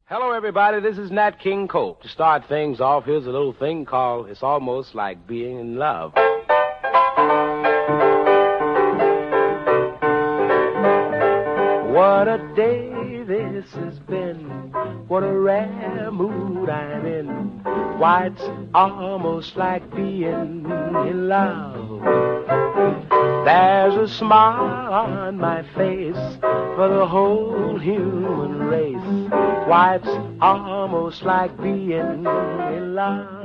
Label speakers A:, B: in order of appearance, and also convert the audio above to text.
A: Hello, everybody. This is Nat King Cole. To start things off, here's a little thing called It's Almost Like Being in Love. What a day this has been. What a rare mood I'm in. Why, it's almost like being in love. There's a smile on my face for the whole human race. Why, it's almost like being in love.